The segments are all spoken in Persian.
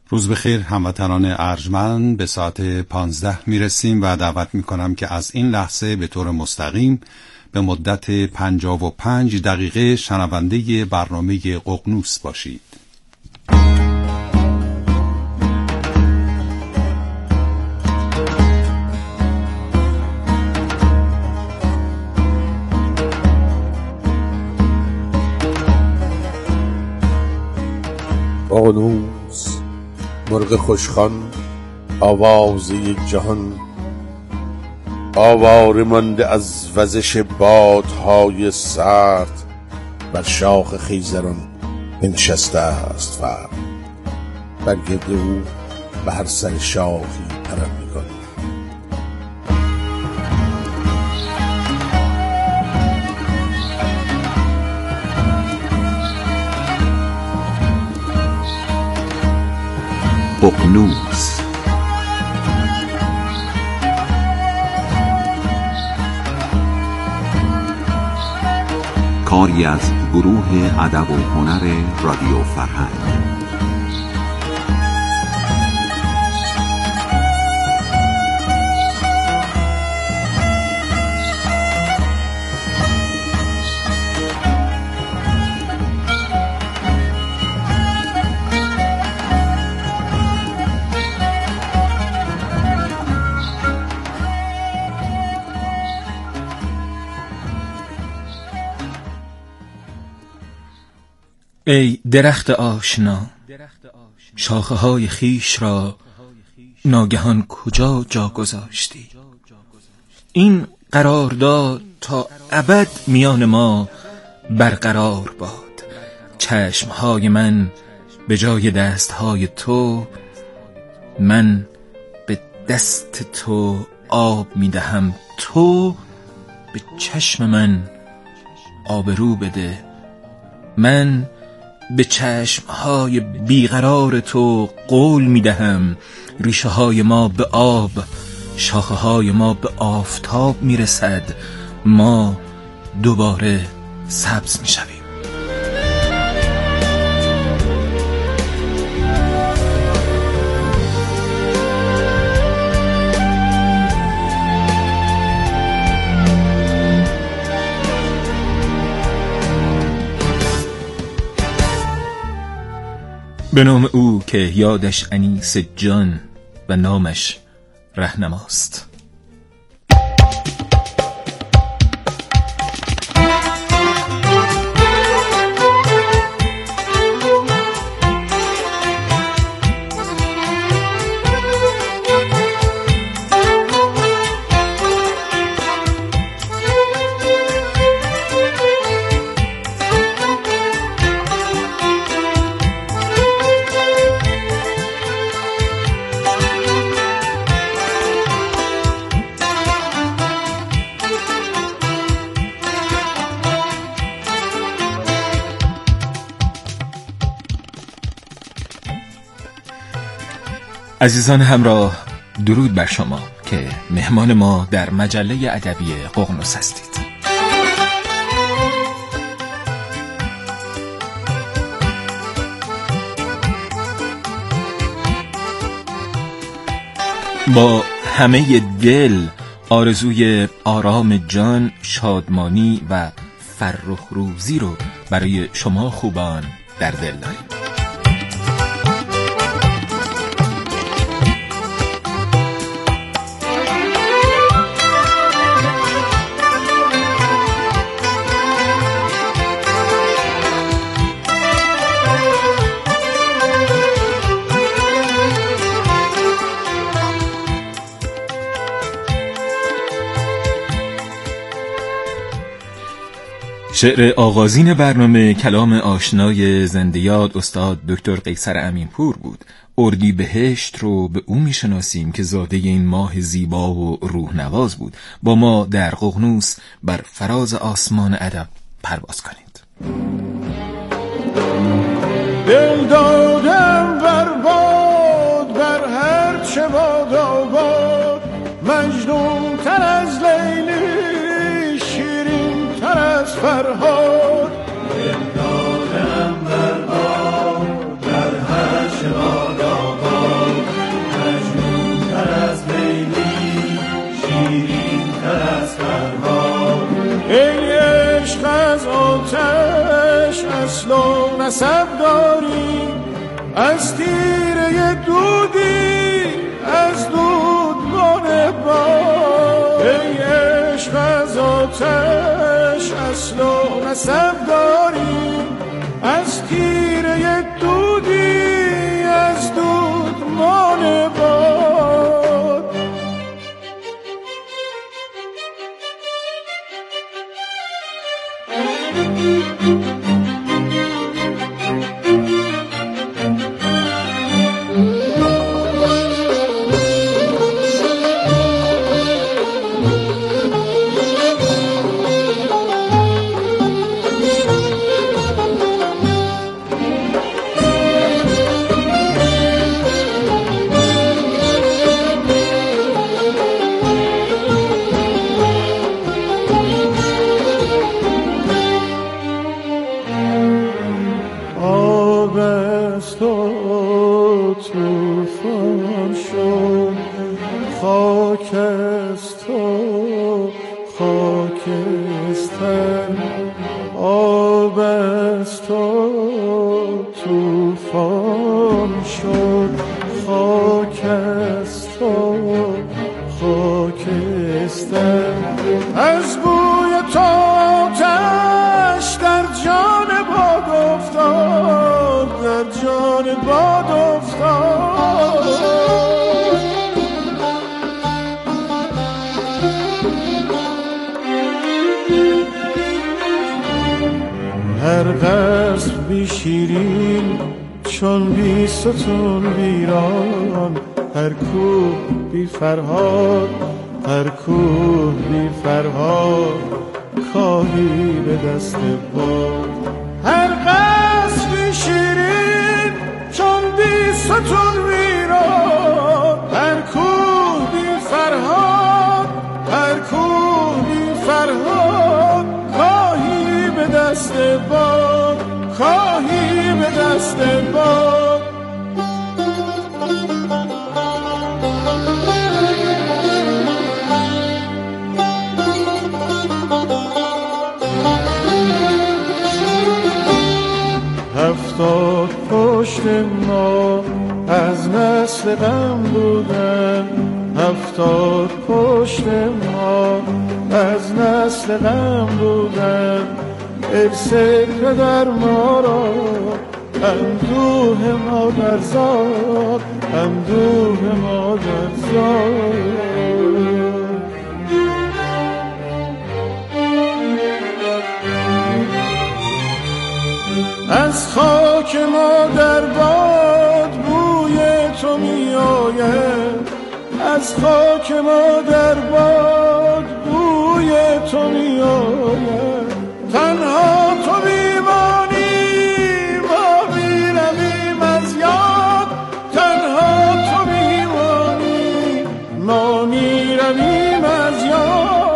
روز بخیر هموطنان ارجمند، به ساعت 15 میرسیم و دعوت میکنم که از این لحظه به طور مستقیم به مدت 55 دقیقه شنونده برنامه ققنوس باشید. ققنوس، مرغ خوشخوان، آواز یک جهان، آواره مانده از وزش بادهای سرد، بر شاخ خیزران بنشسته است فرد، بر گرد او به هر سر شاخی پرم می‌کند. ققنوس، کاری از گروه ادب و هنر رادیو فرهنگ. ای درخت آشنا، شاخه های خیش را ناگهان کجا جا گذاشتی؟ این قرارداد تا ابد میان ما برقرار باد. چشمهای من به جای دستهای تو، من به دست تو آب میدهم، تو به چشم من آبرو بده. من به چشمهای بیقرار تو قول میدهم، ریشه های ما به آب، شاخه های ما به آفتاب میرسد، ما دوباره سبز میشویم. به نام او که یادش انیس جان و نامش رهنماست. عزیزان همراه، درود بر شما که مهمان ما در مجله ادبی ققنوس هستید. با همه دل آرزوی آرام جان، شادمانی و فرخ روزی رو برای شما خوبان در دل داریم. شعر آغازین برنامه کلام آشنای زنده یاد استاد دکتر قیصر امینپور بود. اردیبهشت رو به او میشناسیم که زاده این ماه زیبا و روحنواز بود. با ما در ققنوس بر فراز آسمان ادب پرواز کنید. دل دادم برباد بر هر چه باد آباد، مجنون تر از لیلی، شیرین تر از فرهاد. دل دادم برباد بر هر چه باد آباد، و نسب داری، از تیره دودی از دودمان باد. ای عشق از آتش اصل و نسب داری، از تیره دودی از دودمان باد. از بوی تو آتش در جان باد افتاد، در جان باد افتاد. هر قصر بی شیرین چون بی ستون ویران، هر کوه بی فرهاد، هر کوه بی فرهاد کاهی به دست باد. هر قصر بی شیرین چون بی ستون ویران، هر کوه بی فرهاد، هر کوه بی فرهاد کاهی به دست باد، کاهی به دست باد. هفتاد پشت ما از نسل غم بودن، هفتاد پشت ما از نسل غم بودن. ارث پدر ما را اندوه مادرزاد، اندوه مادرزاد. از خاک مادر باد بوی تو می آید، از خاک مادر باد بوی تو می آید. تنها تو میمانی ما میرویم از یاد، تنها تو میمانی ما میرویم از یاد.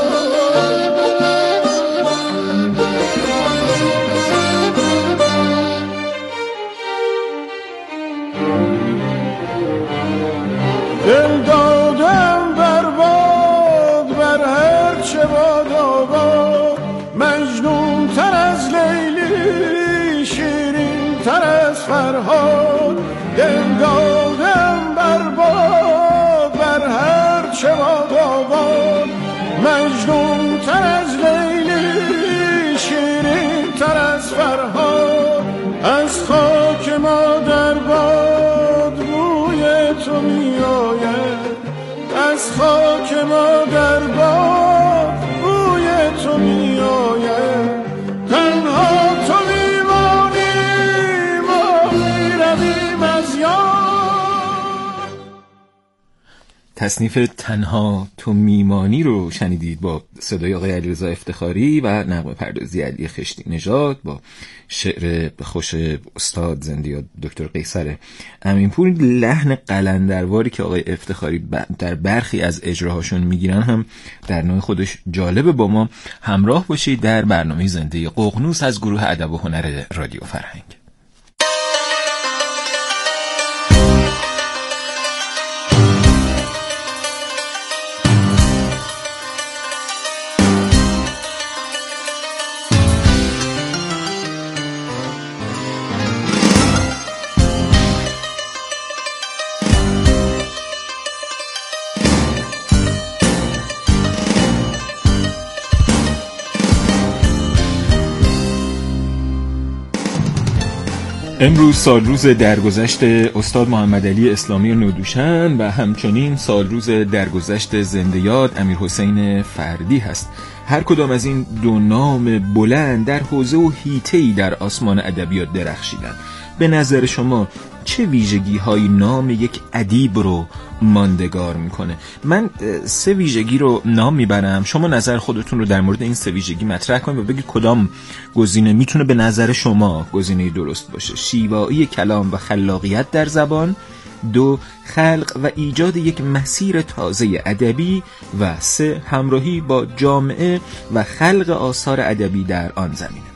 دل دادم برباد بر هر چه باد آباد، مجنون تر از لیلی شیرین تر از فرهاد. دل دادم برباد بر هر چه باد آباد، مجنون تر از لیلی شیرین تر از فرهاد. از خاک مادر باد بوی تو می آید، از خاک مادر باد بوی تو می آید. تنها تو میمانی ما میرویم از یاد. تصنیف تنها تو میمانی رو شنیدید با صدای آقای علیرضا افتخاری و نغمه پردازی علی خشتی نژاد با شعر به خوش استاد زنده‌یاد دکتر قیصر امینپور. لحن قلندرواری که آقای افتخاری در برخی از اجراهاشون میگیرن هم در نوع خودش جالبه. با ما همراه باشید در برنامه زنده ققنوس از گروه ادب و هنر رادیو فرهنگ. امروز سالروز درگذشت استاد محمد علی اسلامی نودوشن و همچنین سالروز درگذشت زنده یاد امیرحسین فردی هست. هر کدام از این دو نام بلند در حوزه و حیطه‌ای در آسمان ادبیات درخشیدن. به نظر شما چه ویژگی‌هایی نام یک ادیب رو ماندگار میکنه؟ من 3 ویژگی رو نام میبرم، شما نظر خودتون رو در مورد این 3 ویژگی مطرح کنید و بگید کدام گزینه میتونه به نظر شما گزینه درست باشه. شیوایی کلام و خلاقیت در زبان، 2 خلق و ایجاد یک مسیر تازه ادبی و 3 همراهی با جامعه و خلق آثار ادبی در آن زمینه.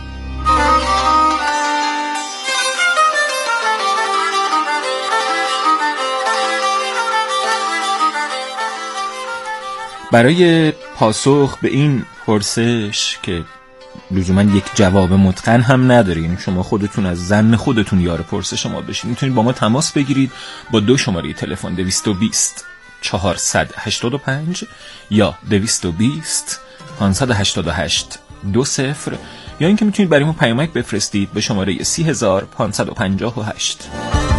برای پاسخ به این پرسش که لزوما یک جواب متقن هم ندارین، شما خودتون از ظن خودتون یار پرسش ما بشین، میتونید با ما تماس بگیرید با 2 شماره تلفن 220 485 یا 220 588 20 یا اینکه میتونید برای ما پیامک بفرستید به شماره 30558.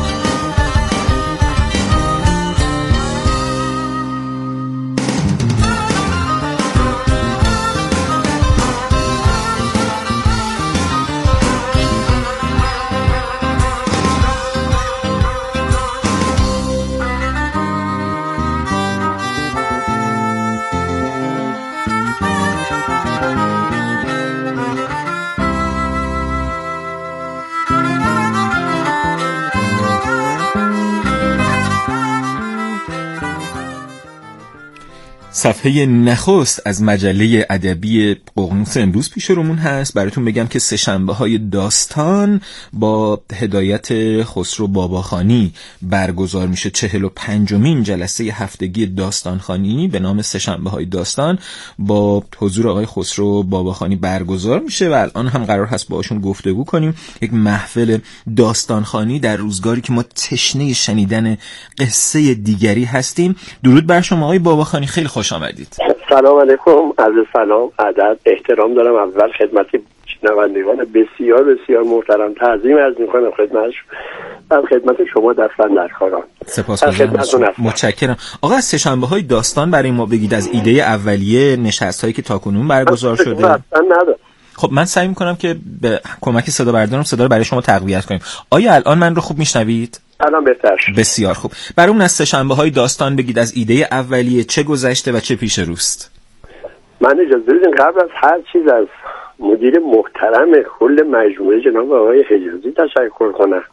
صفحه نخست از مجله ادبی ققنوس امروز پیش رومون هست. براتون بگم که سه‌شنبه‌های داستان با هدایت خسرو باباخانی برگزار میشه. 45مین جلسه هفتگی داستانخوانی به نام سه‌شنبه‌های داستان با حضور آقای خسرو باباخانی برگزار میشه و الان هم قرار هست باهاشون گفتگو کنیم. یک محفل داستانخوانی در روزگاری که ما تشنه شنیدن قصه دیگری هستیم. درود بر شما آقای باباخانی، خیلی خوش آمدید. سلام علیکم، عرض سلام، ادب، احترام دارم اول خدمت شنوندگان بسیار بسیار محترم، تعظیم عرض می‌کنم خدمت شما دستاندرکاران. سپاسگزارم، متشکرم. آقا از سه‌شنبه‌های داستان برای ما بگید، از ایده اولیه نشست‌هایی که تاکنون برگزار شده. خب من سعی می‌کنم که به کمک صدا بردارم صدا رو برای شما تقویت کنیم. آیا الان من رو خوب میشنوید؟ الان بهتر شد. بسیار خوب. برامون از سه‌شنبه‌های داستان بگید، از ایده اولیه چه گذشته و چه پیش روست؟ من اجازه بدین قبل از هر چیز از مدیر محترم کل مجموعه جناب آقای حجازی تشکر کنم.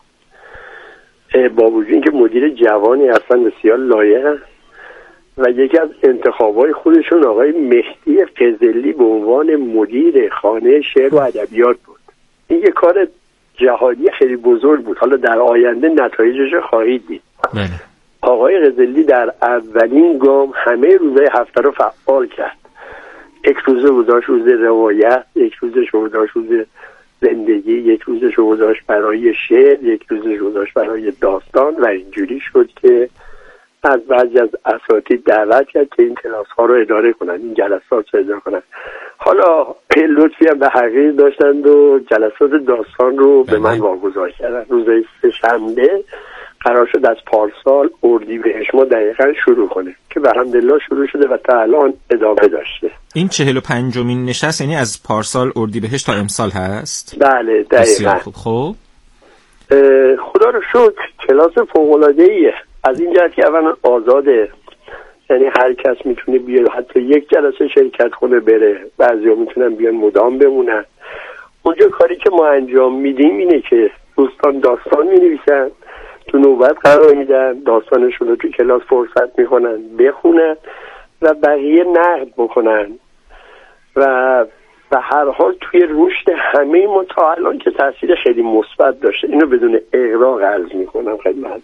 با وجود اینکه مدیر جوانی هستن، بسیار لایق و یکی از انتخابای خودشون آقای مهدی فضلی به عنوان مدیر خانه شعر و ادبیات بود. این یک کار جهادی خیلی بزرگ بود. حالا در آینده نتایجش خواهید دید. آقای غزلی در اولین گام همه روزهای هفته رو فعال کرد. یک روزه گذاشت روز روایت، یک روزش گذاشت روز زندگی، یک روزش گذاشت برای شعر، یک روزش گذاشت برای داستان و اینجوری شد که از بعضی از اساتید دعوت کرد که این کلاس ها رو اداره کنن، این جلسات رو اداره کنن. حالا لطفی هم به حقیقی داشتند و جلسات داستان رو به من واگذار کردن. روز سه‌شنبه قرار شد از پارسال اردیبهشت ما دقیقاً شروع کنه که به الحمدلله شروع شده و تا الان ادامه داشته. این 45مین نشست یعنی از پارسال اردیبهشت تا امسال هست؟ بله دقیقاً. خب خدا رو شکر کلاس فوق‌العاده‌ایه. از این جهت که اولا آزاده، یعنی هر کس میتونه بیاد حتی یک جلسه شرکت کنه بره، بعضیا میتونن بیان مدام بمونن. اونجا کاری که ما انجام میدیم اینه که دوستان داستان مینویسن، تو نوبت قرار میدن، داستانشون رو تو کلاس فرصت میکنن بخونن و بقیه نقد بکنن و به هر حال توی رشد همه ما تا الان که تاثیر خیلی مثبت داشته. اینو بدون اغراق عرض میکنم خدمت.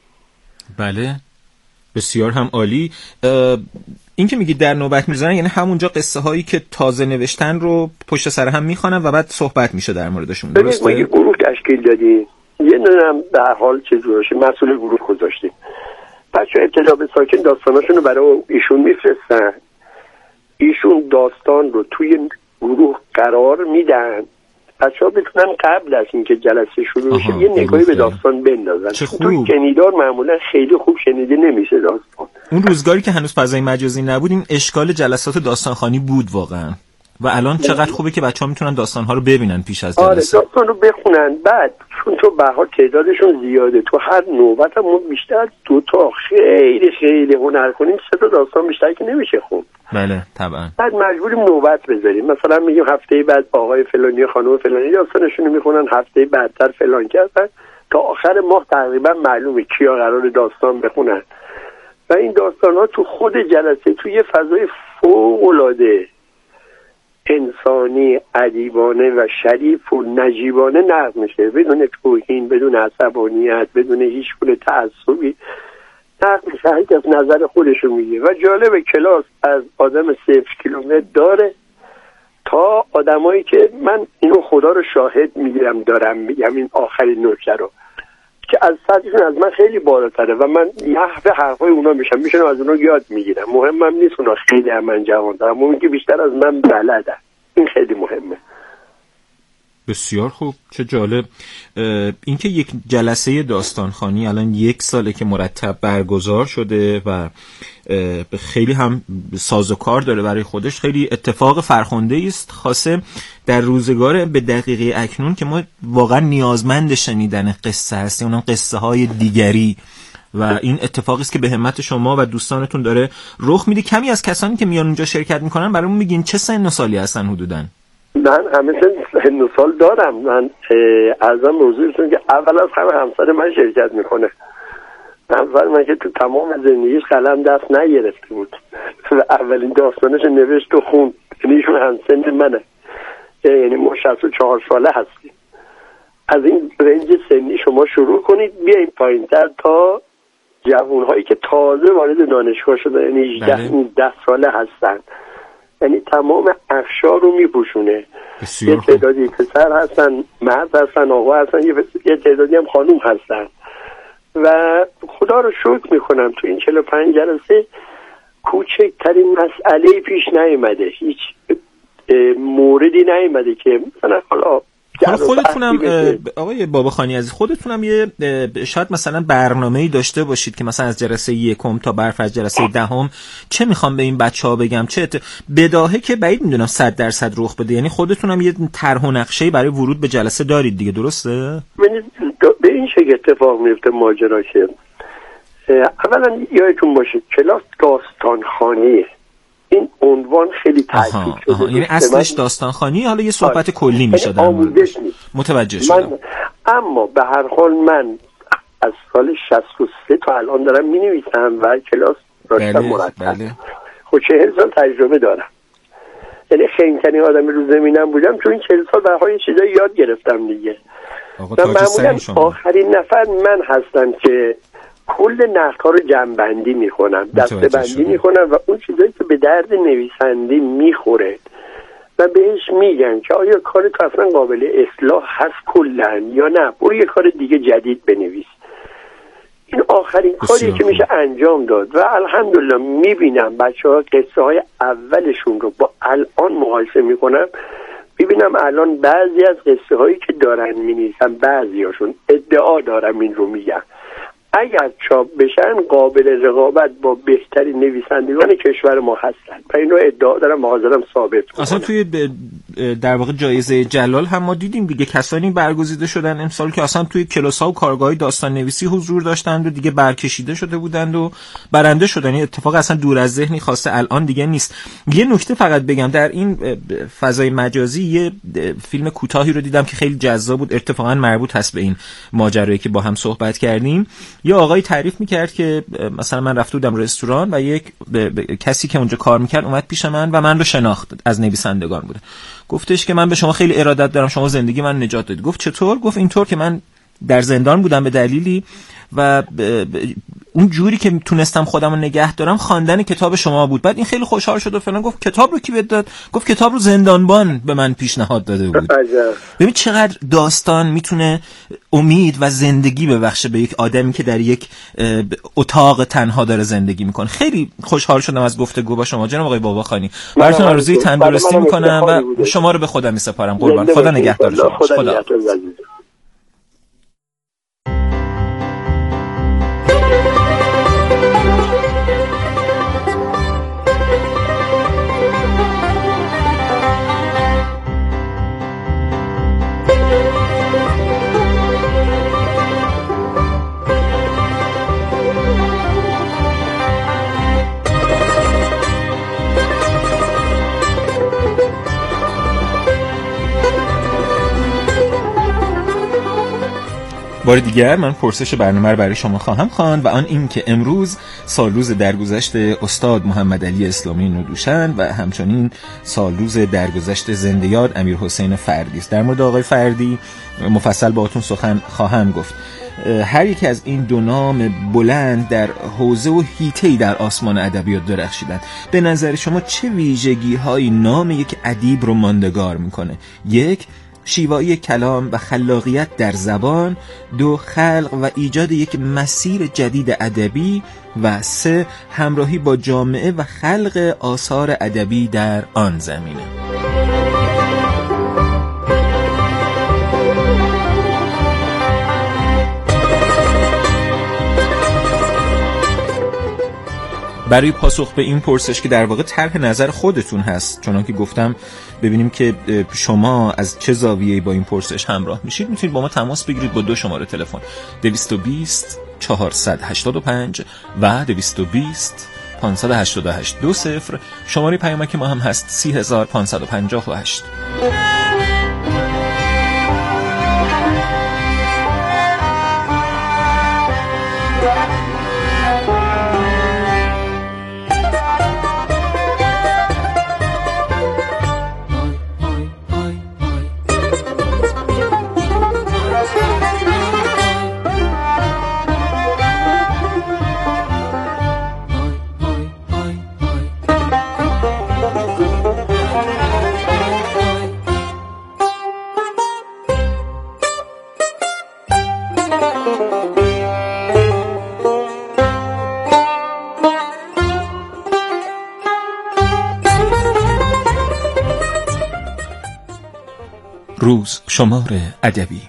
بله بسیار هم عالی. این که میگید در نوبت میذارن یعنی همونجا قصه هایی که تازه نوشتن رو پشت سر هم میخوانن و بعد صحبت میشه در موردشون، درسته؟ ما یه گروه تشکیل دادیم، یه دونم در حال چیزی مسئول گروه گذاشتیم. بچه‌ها ابتدا به ساکن داستاناشون رو برای ایشون میفرستن، ایشون داستان رو توی گروه قرار میدن بچه‌ها بتونن قبل از اینکه جلسه شروع بشه یه نگاهی به داستان بندازن. تو شنیدار معمولا خیلی خوب شنیده نمیشه داستان. اون روزگاری که هنوز فضای مجازی نبود این اشکال جلسات داستانخوانی بود واقعا. و الان چقدر خوبه که بچه‌ها میتونن داستان‌ها رو ببینن پیش از جلسه. آره داستان رو بخونن. بعد چون تو به هر تعدادشون زیاده، تو هر نوبت هم بیشتر 2 تا خیلی خیلی هنر کنیم 3 تا داستان بیشتر که نمیشه خوند. بله طبعا. بعد مجبوریم نوبت بذاریم. مثلا میگیم هفته بعد آقای فلانی خانم فلانی داستانشون رو میخونن، هفته بعدتر فلان کردن، تا آخر ماه تقریبا معلومه کیا قرار داستان بخونن. و این داستان‌ها تو خود جلسه تو یه فضای فوق‌العاده انسانی، ادیبانه و شریف و نجیبانه نقل میشه، بدون توهین، بدون عصبانیت، بدون هیچ گونه تعصبی نقل میشه. هر کس نظر خودشو میگه. و جالب کلاس از آدم 0 کیلومتر داره تا آدمایی که من اینو خدا رو شاهد میگیرم دارم میگم این آخرین نکته رو که از سطحشون از من خیلی بالاتره و من محو حرفای اونا میشم از اونا یاد میگیرم. مهمم نیست اونا خیلی از من جوان‌ترن، مهمه که بیشتر از من بلدن. این خیلی مهمه. بسیار خوب، چه جالب. اینکه یک جلسه داستانخوانی الان 1 ساله که مرتب برگزار شده و خیلی هم سازوکار داره برای خودش، خیلی اتفاق فرخنده است، خاصه در روزگار به دقیقه اکنون که ما واقعا نیازمند شنیدن قصه هستیم، اونم قصه های دیگری، و این اتفاقی است که به همت شما و دوستانتون داره رخ میده. کمی از کسانی که میان اونجا شرکت میکنن برامون میگین چه سن و سالی هستن حدوداً؟ من همه سن و سال دارم. من ازم موضوعتون که اول از همه همسر من شرکت میکنه. همسر من که تو تمام زندگیش قلم دست نگرفته بود و اولین داستانش نوشت و خوند. یعنی ایشون همسن منه، یعنی ما 64 ساله هستیم. از این رنج سنی شما شروع کنید بیاین پایین‌تر تا جوان‌هایی که تازه وارد دانشگاه شدن، یعنی 18 ساله هستن. یعنی تمام اقشار رو میپوشونه. یه تعدادی پسر هستن، مرد هستن، آقا هستن، یه تعدادی هم خانوم هستن. و خدا رو شکر میکنم تو این 45 جلسه کوچکترین مسئله پیش نیامده، هیچ موردی نیامده که مثلا حالا خودتونم آقای باباخانی عزیز خودتونم یه شاید مثلا برنامه‌ای داشته باشید که مثلا از جلسه 1 تا برف از جلسه 10 چه میخوام به این بچه‌ها بگم، چه بداهه که بعید میدونم 100% رخ بده. یعنی خودتونم یه طرح و نقشه‌ای برای ورود به جلسه دارید دیگه، درسته؟ به این شکل اتفاق میفته ماجرا که اولا یادتون باشه کلاس داستانخوانیه. این عنوان خیلی تاکید شده. یعنی اصلش داستانخوانی، حالا یه صحبت کلی میشه در موردش. متوجه شدم. اما به هر حال من از سال 63 تا الان دارم مینویسم و کلاس داشتم مرتب. خب 40 سال تجربه دارم. یعنی خنگ‌ترین آدم رو زمینم بودم، چون این 40 سال برای چیزایی یاد گرفتم دیگه. و معمولا آخرین نفر من هستم که کل نقدها رو جمع‌بندی میکنم، دسته‌بندی میکنم و اون چیزایی که به درد نویسنده میخوره و بهش میگن که آیا کار تو اصلا قابل اصلاح هست کلاً یا نه، برو یه کار دیگه جدید بنویس. این آخرین کاریه که میشه انجام داد و الحمدلله میبینم بچه‌ها قصه های اولشون رو با الان مقایسه میکنم، میبینم الان بعضی از قصه هایی که دارن مینویسن بعضی هاشون ادعا دارم این رو میگن اگر چاپ بشن قابل رقابت با بهترین نویسندگان کشور ما هستن و این رو ادعا دارم و حاضرم ثابت کنم. اصلا توی در واقع جایزه جلال هم ما دیدیم دیگه کسانی برگزیده شدن امسال که اصلا توی کلاس‌ها و کارگاه‌های داستان نویسی حضور داشتند و دیگه برکشیده شده بودند و برنده شدن. این اتفاق اصلا دور از ذهنی خاصه الان دیگه نیست. یه نکته فقط بگم، در این فضای مجازی یه فیلم کوتاهی رو دیدم که خیلی جذاب بود، اتفاقا مربوط هست به این ماجرایی که با هم صحبت کردیم. یه آقای تعریف میکرد که مثلا من رفته بودم رستوران و یک کسی که اونجا کار میکرد اومد پیش من و من رو شناخت، از نویسندگان بوده. گفتش که من به شما خیلی ارادت دارم، شما زندگی من نجات دادید. گفت چطور؟ گفت اینطور که من در زندان بودم به دلیلی و اون جوری که تونستم خودم رو نگه دارم خواندن کتاب شما بود. بعد این خیلی خوشحال شد و فلان، گفت کتاب رو کی بهت داد؟ گفت کتاب رو زندانبان به من پیشنهاد داده بود. ببین چقدر داستان میتونه امید و زندگی ببخشه به یک آدمی که در یک اتاق تنها داره زندگی میکنه. خیلی خوشحال شدم از گفتگو با شما جناب آقای باباخانی. براتون آرزوی تندرستی میکنم و شما رو به خدا میسپارم. قربان، خدا نگهدار شما. خدا. بار دیگر من پرسش برنامه رو برای شما خواهم خواند و آن این که امروز سالروز درگذشت استاد محمد علی اسلامی ندوشن و همچنین سالروز درگذشت زنده یاد امیر حسین فردی است. در مورد آقای فردی مفصل باهاتون سخن خواهم گفت. هر یک از این دو نام بلند در حوزه و حیطه‌ای در آسمان ادبیات درخشیدند. به نظر شما چه ویژگی‌هایی نام یک ادیب رو ماندگار میکنه؟ یک، شیوایی کلام و خلاقیت در زبان. دو، خلق و ایجاد یک مسیر جدید ادبی. و سه، همراهی با جامعه و خلق آثار ادبی در آن زمینه. برای پاسخ به این پرسش که در واقع طرح نظر خودتون هست، چون که گفتم ببینیم که شما از چه زاویه‌ای با این پرسش همراه میشید، میتونید با ما تماس بگیرید با دو شماره تلفن 220 485 و 220 588 20. شماره پیامک ما هم هست 30558. روز شمار ادبی.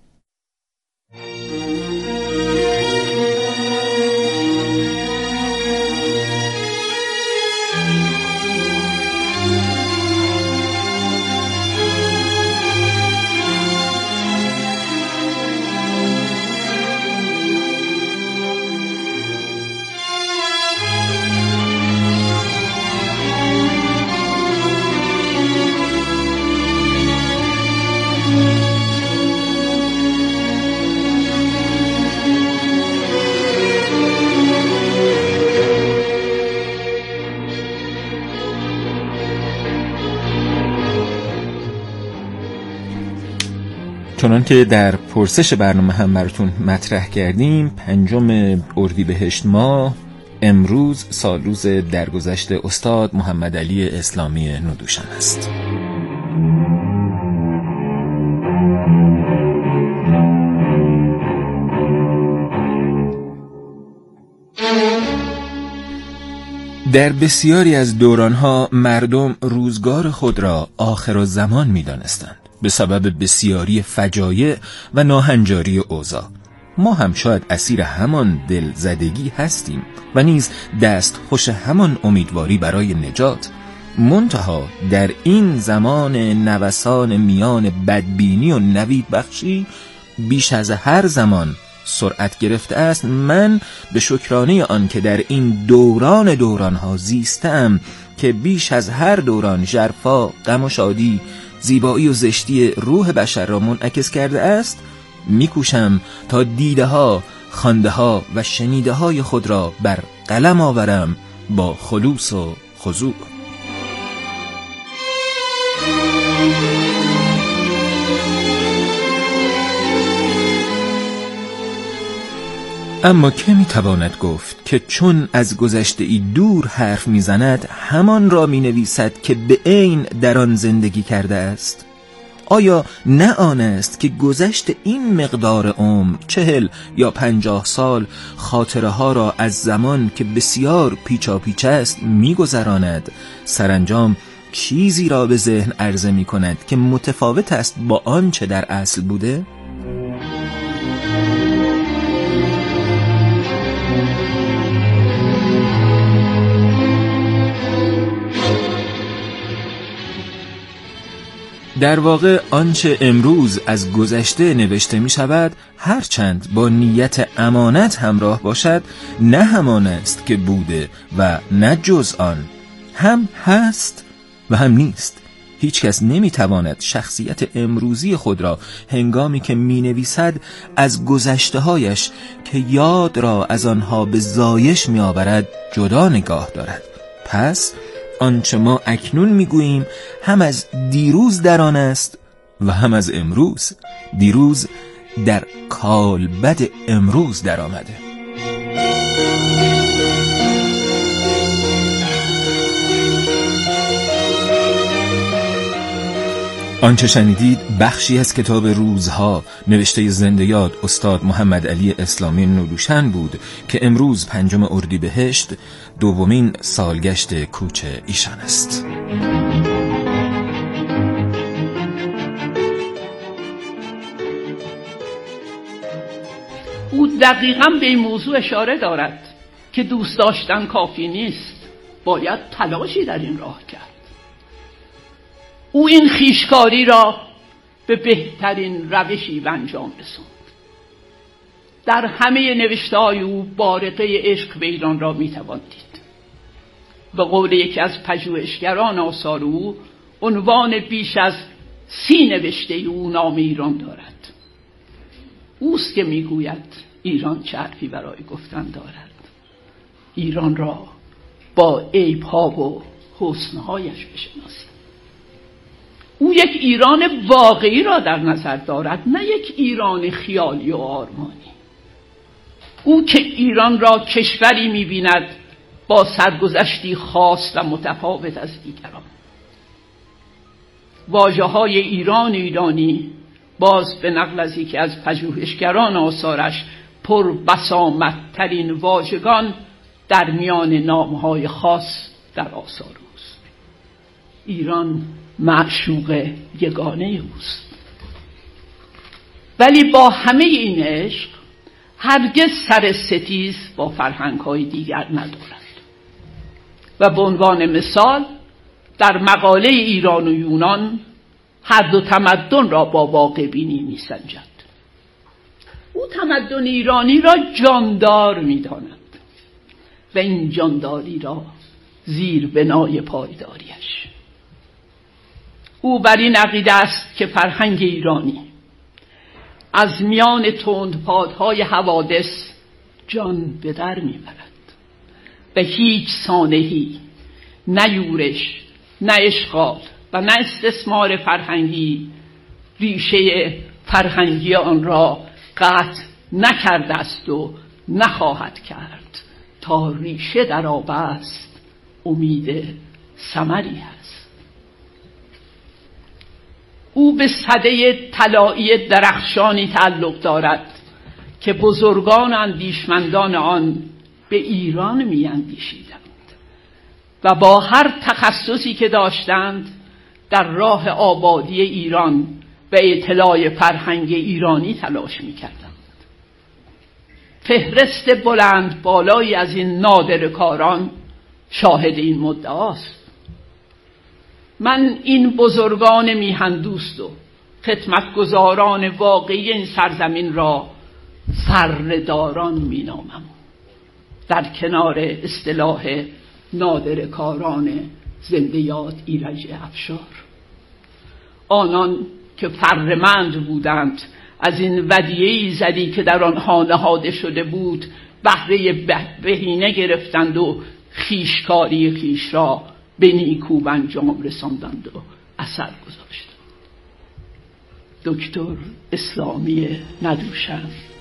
چنان که در پرسش برنامه هم براتون مطرح کردیم، 5 اردیبهشت ماه امروز سالروز درگذشت استاد محمد علی اسلامی ندوشن است. در بسیاری از دورانها مردم روزگار خود را آخرالزمان می‌دانستند به سبب بسیاری فجایع و ناهنجاری اوضاع. ما هم شاید اسیر همان دلزدگی هستیم و نیز دست خوش همان امیدواری برای نجات. منتها در این زمان نوسان میان بدبینی و نوید بخشی بیش از هر زمان سرعت گرفته است. من به شکرانه آن که در این دورانها زیستم که بیش از هر دوران ژرفا، غم و شادی، زیبایی و زشتی روح بشر را منعکس کرده است، میکوشم تا دیده ها، خوانده ها و شنیده های خود را بر قلم آورم با خلوص و خضوع. اما که میتواند گفت که چون از گذشته ای دور حرف میزند همان را مینویسد که به عین در آن زندگی کرده است؟ آیا نه آن است که گذشت این مقدار عمر 40 یا 50 سال خاطره ها را از زمان که بسیار پیچاپیچ است میگذراند، سرانجام چیزی را به ذهن عرضه می کند که متفاوت است با آنچه در اصل بوده؟ در واقع آنچه امروز از گذشته نوشته می شود هرچند با نیت امانت همراه باشد نه همان است که بوده و نه جز آن، هم هست و هم نیست. هیچ کس نمی تواند شخصیت امروزی خود را هنگامی که می نویسد از گذشته هایش که یاد را از آنها به زایش می آورد جدا نگاه دارد. پس آنچه ما اکنون میگوییم هم از دیروز در آن است و هم از امروز. دیروز در کالبد امروز در آمده. آنچه شنیدید بخشی از کتاب روزها نوشته زنده یاد استاد محمد علی اسلامی نولوشن بود که امروز 5 اردیبهشت 2مین سالگشت کوچ ایشان است. او دقیقاً به این موضوع اشاره دارد که دوست داشتن کافی نیست، باید تلاشی در این راه کرد. او این خویشکاری را به بهترین روشی به انجام رساند. در همه نوشته‌های او بارقه عشق به ایران را می‌توان دید. به قول یکی از پژوهشگران آثار او، عنوان بیش از 30 نوشته او نام ایران دارد. اوست که میگوید ایران چه حرفی برای گفتن دارد. ایران را با عیب‌ها و حسن‌هایش بشناسید. او یک ایران واقعی را در نظر دارد، نه یک ایران خیالی و آرمانی. او که ایران را کشوری می‌بیند با سرگذشتی خاص و متفاوت از دیگران. واژه‌های ایرانی باز به نقل از یکی از پژوهشگران آثارش پر بسامدترین واژگان در میان نام‌های خاص در آثار اوست. ایران معشوق یگانه اوست. ولی با همه این عشق هرگز سر ستیز با فرهنگ‌های دیگر ندارد و به عنوان مثال در مقاله ایران و یونان هر دو تمدن را با واقع بینی می‌سنجد. او تمدن ایرانی را جاندار می‌داند و این جانداری را زیر بنای پایداریش. او بر این عقیده است که فرهنگ ایرانی از میان تندپادهای حوادث جان به در میبرد و هیچ سانحی، نه یورش، نه اشغال و نه استثمار فرهنگی ریشه فرهنگی آن را قطع نکرده است و نخواهد کرد. تا ریشه در آب است امید ثمری است. او به سده طلایی درخشانی تعلق دارد که بزرگان اندیشمندان آن به ایران می اندیشیدند و با هر تخصصی که داشتند در راه آبادی ایران و اطلاع فرهنگ ایرانی تلاش می کردند. فهرست بلند بالایی از این نادر کاران شاهد این مدعاست. من این بزرگان میهندوست و خدمتگزاران واقعی این سرزمین را سرداران مینامم، در کنار اصطلاح نادر کاران زنده یاد ایرج افشار. آنان که فرمند بودند از این ودیعه ایزدی که در آنها نهاده شده بود بهره بهینه گرفتند و خویشکاری خویش را به نیکو به انجام رساندند و اثر گذاشتند. دکتر اسلامی ندوشن